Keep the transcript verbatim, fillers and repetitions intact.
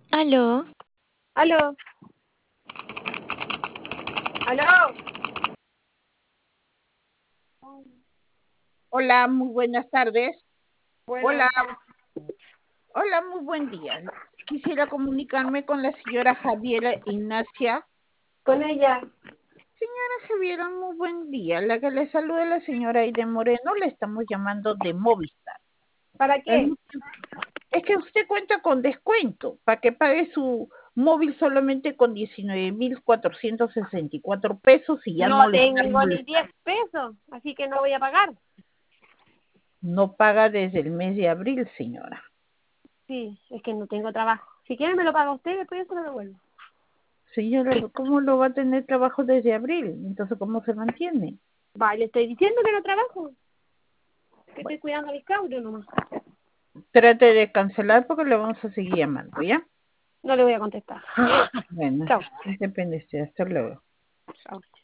Aló, Aló, aló. Hola, muy buenas tardes. Hola, Buenas tardes. hola, muy buen día. Quisiera comunicarme con la señora Javiera Ignacia. Con ella. Señora Javiera, muy buen día. La que le saluda la señora Aide Moreno, le estamos llamando de Movistar. ¿Para El qué? motivo Es que usted cuenta con descuento para que pague su móvil solamente con diecinueve mil cuatrocientos sesenta y cuatro pesos y ya No no le están tengo ni molestando. diez pesos, así que no voy a pagar. No paga desde el mes de abril, señora. Sí, es que no tengo trabajo. Si quieren me lo paga usted, después yo se lo devuelvo. Señora, ¿cómo lo va a tener trabajo desde abril? Entonces, ¿cómo se mantiene? Vale, le estoy diciendo que no trabajo, que estoy Bueno, cuidando a mis cabros nomás. trate de cancelar porque le vamos a seguir llamando, ¿ya? No le voy a contestar. Bueno, Chao. depende de usted. Hasta luego. Chao.